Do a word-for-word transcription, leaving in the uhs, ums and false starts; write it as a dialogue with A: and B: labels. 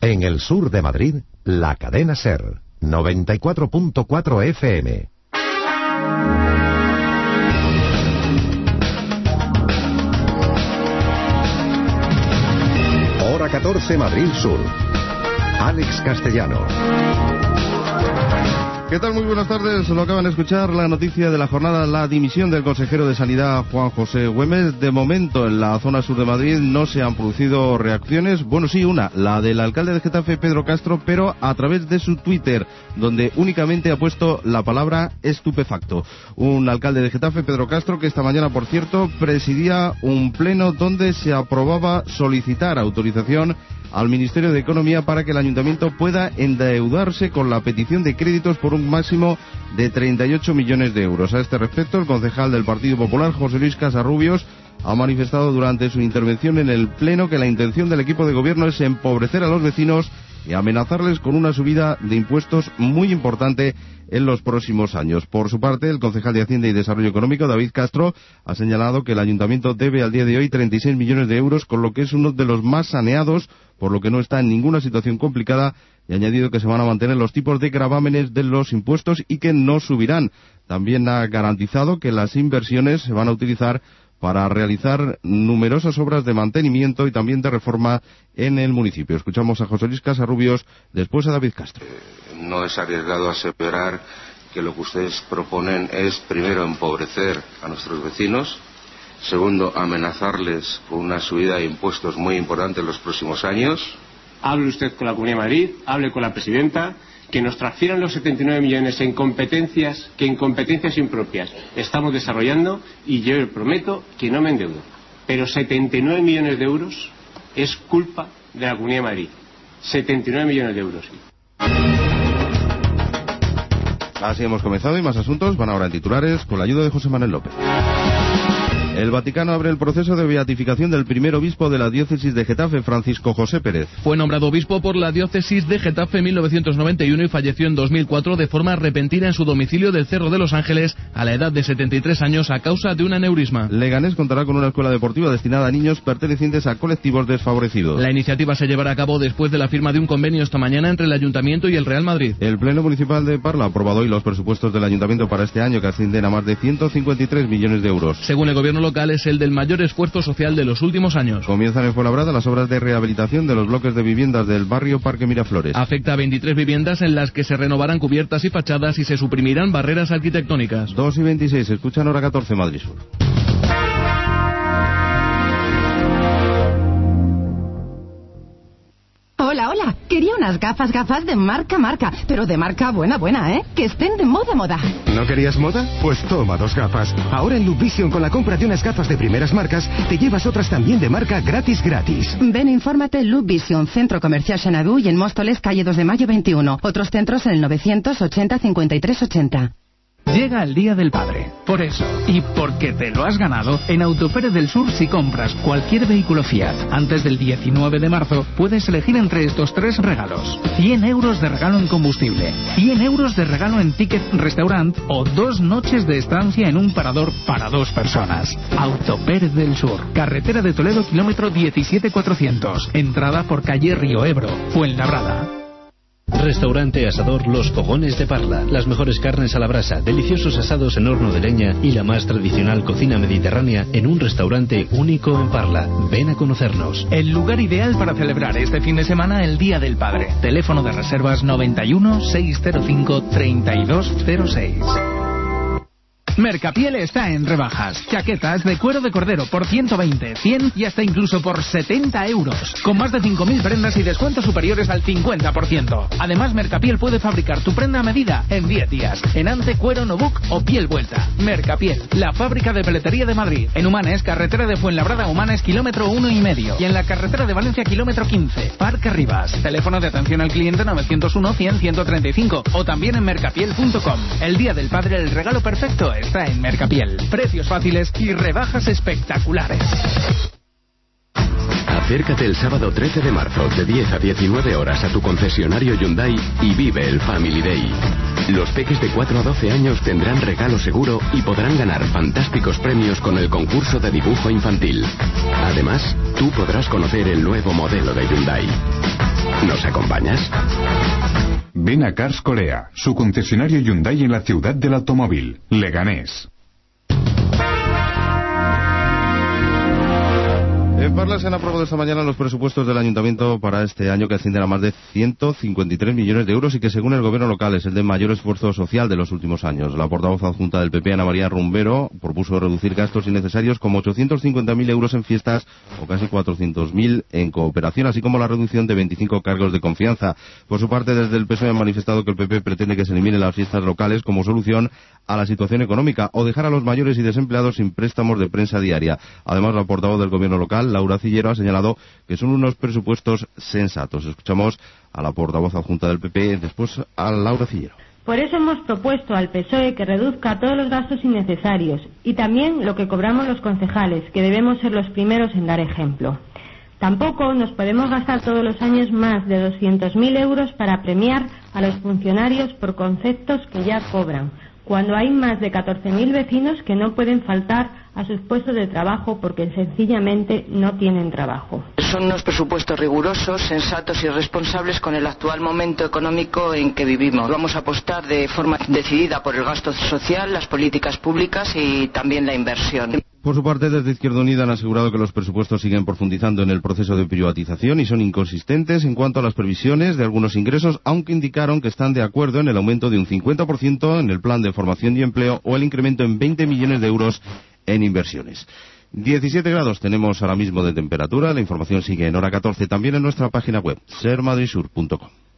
A: En el sur de Madrid, la cadena SER, noventa y cuatro punto cuatro F M. Hora catorce, Madrid Sur. Alex Castellano.
B: ¿Qué tal? Muy buenas tardes. Lo acaban de escuchar, la noticia de la jornada, la dimisión del consejero de Sanidad, Juan José Güemes. De momento, en la zona sur de Madrid no se han producido reacciones. Bueno, sí, una, la del alcalde de Getafe, Pedro Castro, pero a través de su Twitter, donde únicamente ha puesto la palabra estupefacto. Un alcalde de Getafe, Pedro Castro, que esta mañana, por cierto, presidía un pleno donde se aprobaba solicitar autorización al Ministerio de Economía para que el Ayuntamiento pueda endeudarse con la petición de créditos por un máximo de treinta y ocho millones de euros. A este respecto, el concejal del Partido Popular, José Luis Casarrubios, ha manifestado durante su intervención en el Pleno que la intención del equipo de gobierno es empobrecer a los vecinos y amenazarles con una subida de impuestos muy importante en los próximos años. Por su parte, el concejal de Hacienda y Desarrollo Económico, David Castro, ha señalado que el Ayuntamiento debe al día de hoy treinta y seis millones de euros, con lo que es uno de los más saneados, por lo que no está en ninguna situación complicada, y ha añadido que se van a mantener los tipos de gravámenes de los impuestos y que no subirán. También ha garantizado que las inversiones se van a utilizar para realizar numerosas obras de mantenimiento y también de reforma en el municipio. Escuchamos a José Luis Casarrubios, después a David Castro.
C: No es arriesgado aseverar que lo que ustedes proponen es, primero, empobrecer a nuestros vecinos, segundo, amenazarles con una subida de impuestos muy importante en los próximos años.
D: Hable usted con la Comunidad de Madrid, hable con la Presidenta, que nos transfieran los setenta y nueve millones en competencias, que en competencias impropias estamos desarrollando, y yo les prometo que no me endeudo. Pero setenta y nueve millones de euros es culpa de la Comunidad de Madrid. setenta y nueve millones de euros.
B: Así hemos comenzado y más asuntos van ahora en titulares con la ayuda de José Manuel López. El Vaticano abre el proceso de beatificación del primer obispo de la diócesis de Getafe, Francisco José Pérez.
E: Fue nombrado obispo por la diócesis de Getafe en mil novecientos noventa y uno y falleció en dos mil cuatro de forma repentina en su domicilio del Cerro de los Ángeles a la edad de setenta y tres años a causa de un aneurisma.
B: Leganés contará con una escuela deportiva destinada a niños pertenecientes a colectivos desfavorecidos.
E: La iniciativa se llevará a cabo después de la firma de un convenio esta mañana entre el Ayuntamiento y el Real Madrid.
B: El Pleno Municipal de Parla ha aprobado hoy los presupuestos del Ayuntamiento para este año, que ascienden a más de ciento cincuenta y tres millones de euros.
E: Según el gobierno local, es el del mayor esfuerzo social de los últimos años.
B: Comienzan en Fuenlabrada las obras de rehabilitación de los bloques de viviendas del barrio Parque Miraflores.
E: Afecta a veintitrés viviendas en las que se renovarán cubiertas y fachadas y se suprimirán barreras arquitectónicas.
B: dos y veintiséis, escuchan Hora catorce, Madrid Sur.
F: Hola, hola. Quería unas gafas, gafas de marca, marca, pero de marca buena, buena, ¿eh? Que estén de moda, moda.
G: ¿No querías moda? Pues toma dos gafas. Ahora en Look Vision, con la compra de unas gafas de primeras marcas, te llevas otras también de marca gratis, gratis.
F: Ven, infórmate, Look Vision, Centro Comercial Xanadu y en Móstoles, calle dos de mayo veintiuno. Otros centros en el novecientos ochenta cincuenta y tres ochenta.
H: Llega el Día del Padre. Por eso, y porque te lo has ganado, en Autopere del Sur, si compras cualquier vehículo Fiat antes del diecinueve de marzo, puedes elegir entre estos tres regalos. cien euros de regalo en combustible, cien euros de regalo en ticket restaurant o dos noches de estancia en un parador para dos personas. Autopere del Sur, carretera de Toledo, kilómetro diecisiete cuatrocientos. Entrada por calle Río Ebro, Fuenlabrada.
I: Restaurante Asador Los Fogones de Parla. Las mejores carnes a la brasa, deliciosos asados en horno de leña y la más tradicional cocina mediterránea en un restaurante único en Parla. Ven a conocernos.
H: El lugar ideal para celebrar este fin de semana el Día del Padre. Teléfono de reservas noventa y uno, seiscientos cinco, treinta y dos cero seis. Mercapiel está en rebajas. Chaquetas de cuero de cordero por ciento veinte, cien y hasta incluso por setenta euros. Con más de cinco mil prendas y descuentos superiores al cincuenta por ciento. Además, Mercapiel puede fabricar tu prenda a medida en diez días. En ante, cuero, no-book o piel vuelta. Mercapiel, la fábrica de peletería de Madrid. En Humanes, carretera de Fuenlabrada Humanes, kilómetro uno y medio. Y en la carretera de Valencia, kilómetro quince. Parque Rivas. Teléfono de atención al cliente novecientos uno, cien, ciento treinta y cinco. O también en mercapiel punto com. El Día del Padre, el regalo perfecto está en Mercapiel. Precios fáciles y rebajas espectaculares.
J: Acércate el sábado trece de marzo de diez a diecinueve horas a tu concesionario Hyundai y vive el Family Day. Los peques de cuatro a doce años tendrán regalo seguro y podrán ganar fantásticos premios con el concurso de dibujo infantil. Además, tú podrás conocer el nuevo modelo de Hyundai. ¿Nos acompañas?
K: Ven a Cars Corea, su concesionario Hyundai en la ciudad del automóvil, Leganés.
B: En Parla se han aprobado esta mañana los presupuestos del Ayuntamiento para este año, que ascienden a más de ciento cincuenta y tres millones de euros y que, según el Gobierno local, es el de mayor esfuerzo social de los últimos años. La portavoz adjunta del P P, Ana María Rumbero, propuso reducir gastos innecesarios como ochocientos cincuenta mil euros en fiestas o casi cuatrocientos mil en cooperación, así como la reducción de veinticinco cargos de confianza. Por su parte, desde el P S O E han manifestado que el P P pretende que se eliminen las fiestas locales como solución a la situación económica o dejar a los mayores y desempleados sin préstamos de prensa diaria. Además, la portavoz del Gobierno local, Laura Cillero, ha señalado que son unos presupuestos sensatos. Escuchamos a la portavoz adjunta del P P, después a Laura Cillero.
L: Por eso hemos propuesto al P S O E que reduzca todos los gastos innecesarios y también lo que cobramos los concejales, que debemos ser los primeros en dar ejemplo. Tampoco nos podemos gastar todos los años más de doscientos mil euros para premiar a los funcionarios por conceptos que ya cobran, cuando hay más de catorce mil vecinos que no pueden faltar a sus puestos de trabajo porque sencillamente no tienen trabajo.
M: Son unos presupuestos rigurosos, sensatos y responsables con el actual momento económico en que vivimos. Vamos a apostar de forma decidida por el gasto social, las políticas públicas y también la inversión.
B: Por su parte, desde Izquierda Unida han asegurado que los presupuestos siguen profundizando en el proceso de privatización y son inconsistentes en cuanto a las previsiones de algunos ingresos, aunque indicaron que están de acuerdo en el aumento de un cincuenta por ciento en el plan de formación y empleo o el incremento en veinte millones de euros en inversiones. diecisiete grados tenemos ahora mismo de temperatura. La información sigue en hora catorce, también en nuestra página web, ser madrid sur punto com.